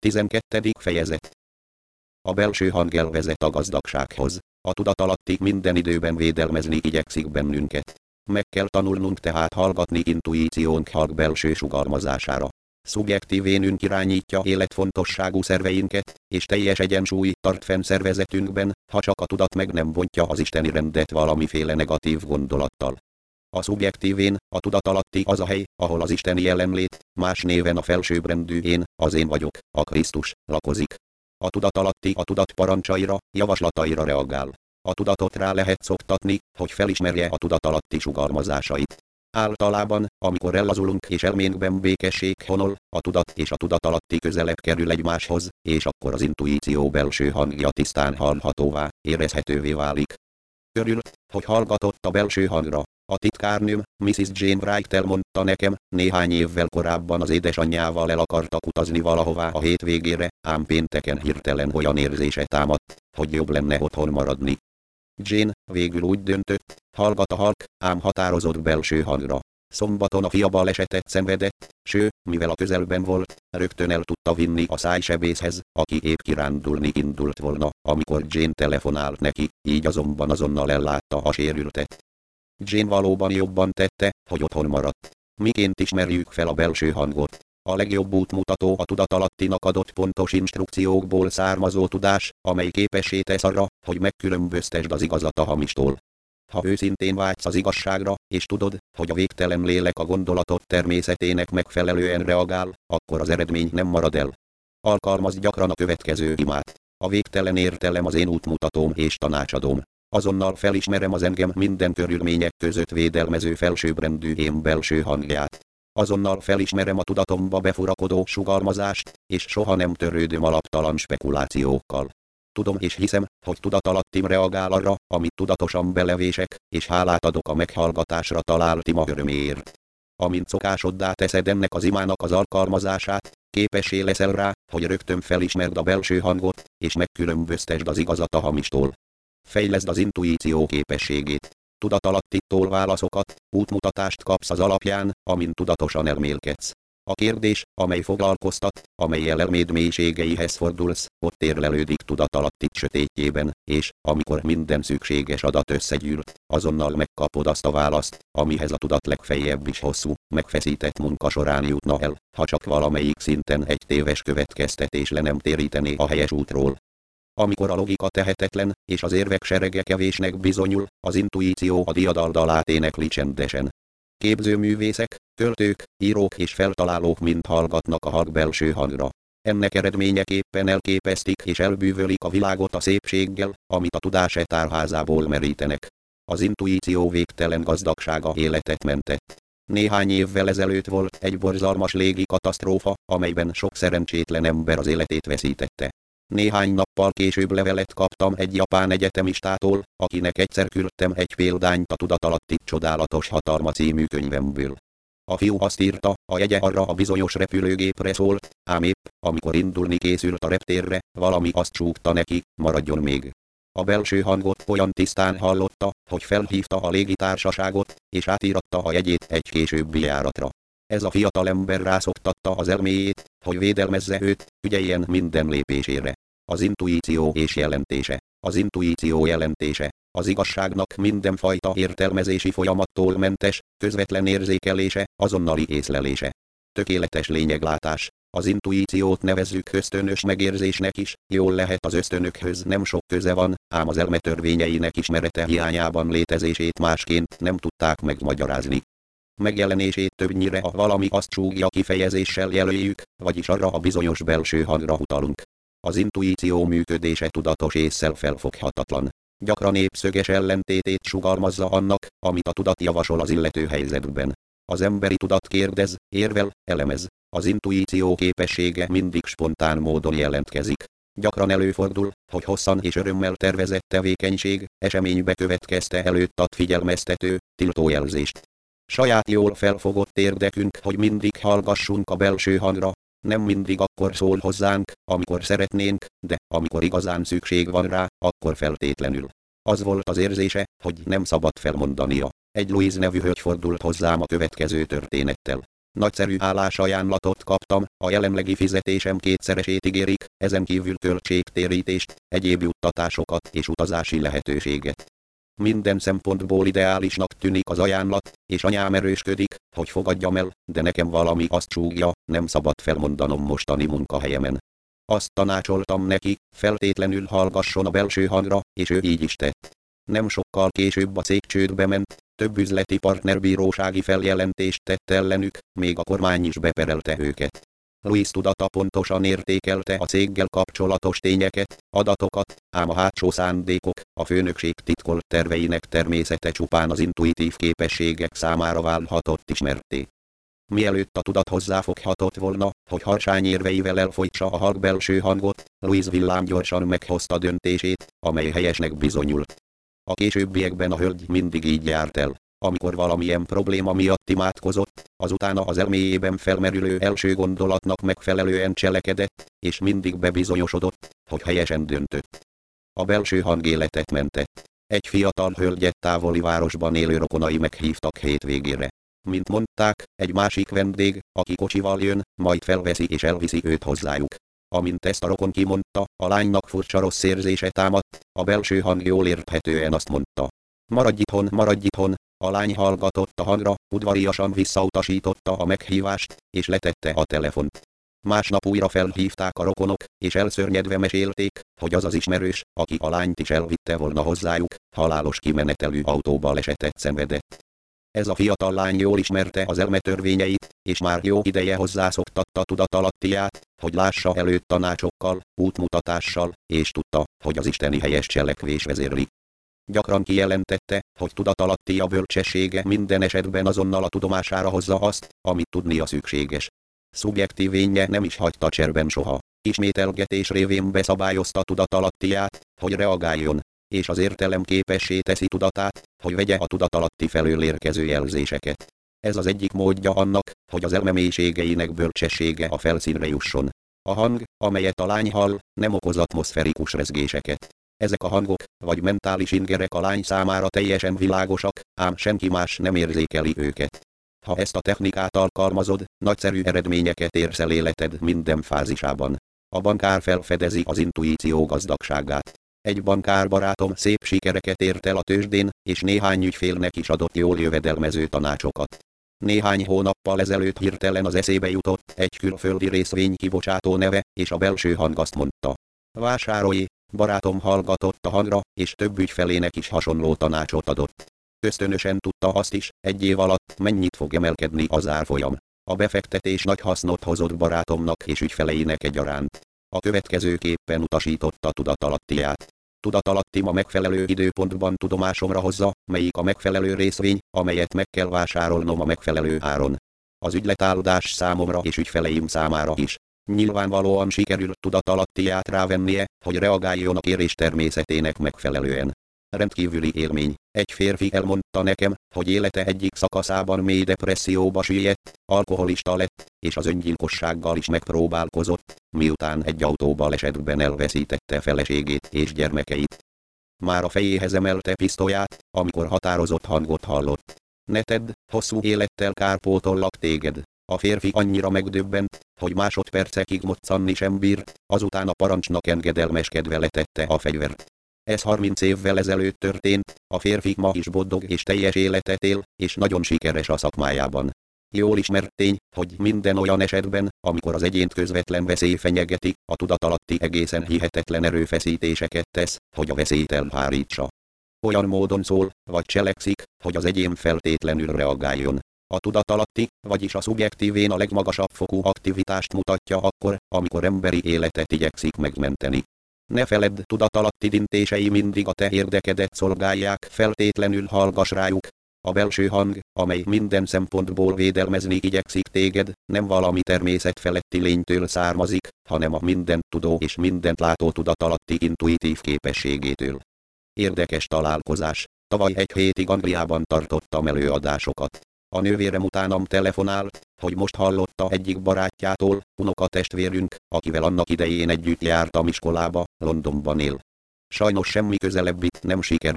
12. fejezet. A belső hang elvezet a gazdagsághoz. A tudatalatti minden időben védelmezni igyekszik bennünket. Meg kell tanulnunk tehát hallgatni intuíciónk hang belső sugalmazására. Szubjektív énünk irányítja életfontosságú szerveinket, és teljes egyensúly tart fenn szervezetünkben, ha csak a tudat meg nem bontja az isteni rendet valamiféle negatív gondolattal. A szubjektív én, a tudatalatti az a hely, ahol az isteni jelenlét, más néven a felsőbbrendű én, az én vagyok, a Krisztus, lakozik. A tudatalatti a tudat parancsaira, javaslataira reagál. A tudatot rá lehet szoktatni, hogy felismerje a tudatalatti sugalmazásait. Általában, amikor ellazulunk és elménkben békesség honol, a tudat és a tudatalatti közelebb kerül egymáshoz, és akkor az intuíció belső hangja tisztán hallhatóvá, érezhetővé válik. Örült, hogy hallgatott a belső hangra. A titkárnőm, Mrs. Jane Wright elmondta nekem, néhány évvel korábban az édesanyjával el akartak utazni valahová a hétvégére, ám pénteken hirtelen olyan érzése támadt, hogy jobb lenne otthon maradni. Jane végül úgy döntött, hallgat a halk, ám határozott belső hangra. Szombaton a fia balesetet szenvedett, mivel a közelben volt, rögtön el tudta vinni a szájsebészhez, aki épp kirándulni indult volna, amikor Jane telefonált neki, így azonban azonnal ellátta a sérültet. Jane valóban jobban tette, hogy otthon maradt. Miként ismerjük fel a belső hangot? A legjobb útmutató a tudatalattinak adott pontos instrukciókból származó tudás, amely képessé tesz arra, hogy megkülönböztesd az igazat a hamistól. Ha őszintén vágysz az igazságra, és tudod, hogy a végtelen lélek a gondolatot természetének megfelelően reagál, akkor az eredmény nem marad el. Alkalmazd gyakran a következő imát. A végtelen értelem az én útmutatóm és tanácsadóm. Azonnal felismerem az engem minden körülmények között védelmező felsőbbrendű én belső hangját. Azonnal felismerem a tudatomba befurakodó sugalmazást, és soha nem törődöm alaptalan spekulációkkal. Tudom és hiszem, hogy tudatalattim reagál arra, amit tudatosan belevések, és hálát adok a meghallgatásra talált ima öröméért. Amint szokásoddá teszed ennek az imának az alkalmazását, képessé leszel rá, hogy rögtön felismerd a belső hangot, és megkülönböztesd az igazat a hamistól. Fejleszd az intuíció képességét. Tudatalattitól válaszokat, útmutatást kapsz az alapján, amint tudatosan elmélkedsz. A kérdés, amely foglalkoztat, amellyel elméd mélységeihez fordulsz, ott érlelődik tudatalattit sötétjében, és, amikor minden szükséges adat összegyűlt, azonnal megkapod azt a választ, amihez a tudat legfeljebb is hosszú, megfeszített munka során jutna el, ha csak valamelyik szinten egy téves következtetés le nem térítené a helyes útról. Amikor a logika tehetetlen, és az érvek serege kevésnek bizonyul, az intuíció a diadaldalát énekli csendesen. Képzőművészek, költők, írók és feltalálók mind hallgatnak a hang belső hangra. Ennek eredményeképpen elképesztik és elbűvölik a világot a szépséggel, amit a tudás tárházából merítenek. Az intuíció végtelen gazdagsága életet mentett. Néhány évvel ezelőtt volt egy borzalmas légi katasztrófa, amelyben sok szerencsétlen ember az életét veszítette. Néhány nappal később levelet kaptam egy japán egyetemistától, akinek egyszer küldtem egy példányt a Tudatalatti csodálatos hatalma című könyvemből. A fiú azt írta, a jegye arra a bizonyos repülőgépre szólt, ám épp, amikor indulni készült a reptérre, valami azt súgta neki, maradjon még. A belső hangot olyan tisztán hallotta, hogy felhívta a légitársaságot, és átíratta a jegyét egy későbbi járatra. Ez a fiatal ember rászoktatta az elméjét, hogy védelmezze őt, ügyeljen minden lépésére. Az intuíció és jelentése. Az intuíció jelentése. Az igazságnak mindenfajta értelmezési folyamattól mentes, közvetlen érzékelése, azonnali észlelése. Tökéletes lényeglátás. Az intuíciót nevezzük ösztönös megérzésnek is, jól lehet az ösztönökhöz nem sok köze van, ám az elme törvényeinek ismerete hiányában létezését másként nem tudták megmagyarázni. Megjelenését többnyire a valami azt súgja kifejezéssel jelöljük, vagyis arra a bizonyos belső hangra utalunk. Az intuíció működése tudatos ésszel felfoghatatlan. Gyakran épszöges ellentétét sugalmazza annak, amit a tudat javasol az illető helyzetben. Az emberi tudat kérdez, érvel, elemez. Az intuíció képessége mindig spontán módon jelentkezik. Gyakran előfordul, hogy hosszan és örömmel tervezett tevékenység, eseménybe következte előtt ad figyelmeztető, tiltójelzést. Saját jól felfogott érdekünk, hogy mindig hallgassunk a belső hangra, nem mindig akkor szól hozzánk, amikor szeretnénk, de amikor igazán szükség van rá, akkor feltétlenül. Az volt az érzése, hogy nem szabad felmondania. Egy Louise nevű hölgy fordult hozzám a következő történettel. Nagyszerű állásajánlatot kaptam, a jelenlegi fizetésem kétszeresét ígérik, ezen kívül költségtérítést, egyéb juttatásokat és utazási lehetőséget. Minden szempontból ideálisnak tűnik az ajánlat, és anyám erősködik, hogy fogadjam el, de nekem valami azt súgja, nem szabad felmondanom mostani munkahelyemen. Azt tanácsoltam neki, feltétlenül hallgasson a belső hangra, és ő így is tett. Nem sokkal később a cég csődbe ment, több üzleti partner bírósági feljelentést tett ellenük, még a kormány is beperelte őket. Louis tudata pontosan értékelte a céggel kapcsolatos tényeket, adatokat, ám a hátsó szándékok, a főnökség titkolt terveinek természete csupán az intuitív képességek számára válhatott ismertté. Mielőtt a tudat hozzáfoghatott volna, hogy harsány érveivel elfolytsa a halk belső hangot, Louis villámgyorsan meghozta döntését, amely helyesnek bizonyult. A későbbiekben a hölgy mindig így járt el. Amikor valamilyen probléma miatt imádkozott, azután az elméjében felmerülő első gondolatnak megfelelően cselekedett, és mindig bebizonyosodott, hogy helyesen döntött. A belső hang életet mentett. Egy fiatal hölgyet távoli városban élő rokonai meghívtak hétvégére. Mint mondták, egy másik vendég, aki kocsival jön, majd felveszi és elviszi őt hozzájuk. Amint ezt a rokon kimondta, a lánynak furcsa rossz érzése támadt, a belső hang jól érthetően azt mondta. Maradj itthon, a lány hallgatott a hangra, udvariasan visszautasította a meghívást, és letette a telefont. Másnap újra felhívták a rokonok, és elszörnyedve mesélték, hogy az az ismerős, aki a lányt is elvitte volna hozzájuk, halálos kimenetelű autóbalesetet szenvedett. Ez a fiatal lány jól ismerte az elme törvényeit, és már jó ideje hozzászoktatta tudatalattiát, hogy lássa előtt tanácsokkal, útmutatással, és tudta, hogy az isteni helyes cselekvés vezérli. Gyakran kijelentette, hogy tudatalattia bölcsessége minden esetben azonnal a tudomására hozza azt, amit tudnia szükséges. Szubjektív énje nem is hagyta cserben soha. Ismételgetés révén beszabályozta tudatalattiát, hogy reagáljon, és az értelem képessé teszi tudatát, hogy vegye a tudatalatti felől érkező jelzéseket. Ez az egyik módja annak, hogy az elme mélységeinek bölcsessége a felszínre jusson. A hang, amelyet a lány hall, nem okoz atmoszferikus rezgéseket. Ezek a hangok, vagy mentális ingerek a lány számára teljesen világosak, ám senki más nem érzékeli őket. Ha ezt a technikát alkalmazod, nagyszerű eredményeket érsz el életed minden fázisában. A bankár felfedezi az intuíció gazdagságát. Egy bankárbarátom szép sikereket ért el a tőzsdén, és néhány ügyfélnek is adott jól jövedelmező tanácsokat. Néhány hónappal ezelőtt hirtelen az eszébe jutott egy külföldi részvénykibocsátó neve, és a belső hang azt mondta. Vásárolj! Barátom hallgatott a hangra, és több ügyfelének is hasonló tanácsot adott. Ösztönösen tudta azt is, egy év alatt mennyit fog emelkedni az árfolyam. A befektetés nagy hasznot hozott barátomnak és ügyfeleinek egyaránt. A következőképpen utasította tudatalattiát. Tudatalattim a megfelelő időpontban tudomásomra hozza, melyik a megfelelő részvény, amelyet meg kell vásárolnom a megfelelő áron. Az ügyletáldás számomra és ügyfeleim számára is. Nyilvánvalóan sikerült tudatalattiát rávennie, hogy reagáljon a kérés természetének megfelelően. Rendkívüli élmény. Egy férfi elmondta nekem, hogy élete egyik szakaszában mély depresszióba süllyedt, alkoholista lett, és az öngyilkossággal is megpróbálkozott, miután egy autóbalesetben elveszítette feleségét és gyermekeit. Már a fejéhez emelte pisztolyát, amikor határozott hangot hallott. Ne tedd, hosszú élettel kárpótollak téged. A férfi annyira megdöbbent, hogy másodpercekig moccanni sem bírt, azután a parancsnak engedelmeskedve letette a fegyvert. Ez 30 évvel ezelőtt történt, a férfi ma is boldog és teljes életet él, és nagyon sikeres a szakmájában. Jól ismert tény, hogy minden olyan esetben, amikor az egyént közvetlen veszély fenyegeti, a tudatalatti egészen hihetetlen erőfeszítéseket tesz, hogy a veszélyt elhárítsa. Olyan módon szól, vagy cselekszik, hogy az egyén feltétlenül reagáljon. A tudatalatti, vagyis a szubjektív én a legmagasabb fokú aktivitást mutatja akkor, amikor emberi életet igyekszik megmenteni. Ne feledd, tudatalatti döntései mindig a te érdekedet szolgálják, feltétlenül hallgass rájuk. A belső hang, amely minden szempontból védelmezni igyekszik téged, nem valami természet feletti lénytől származik, hanem a mindent tudó és mindent látó tudatalatti intuitív képességétől. Érdekes találkozás. Tavaly egy hétig Angliában tartottam előadásokat. A nővérem utánam telefonált, hogy most hallotta egyik barátjától, unokatestvérünk, akivel annak idején együtt jártam iskolába, Londonban él. Sajnos semmi közelebbit nem sikerült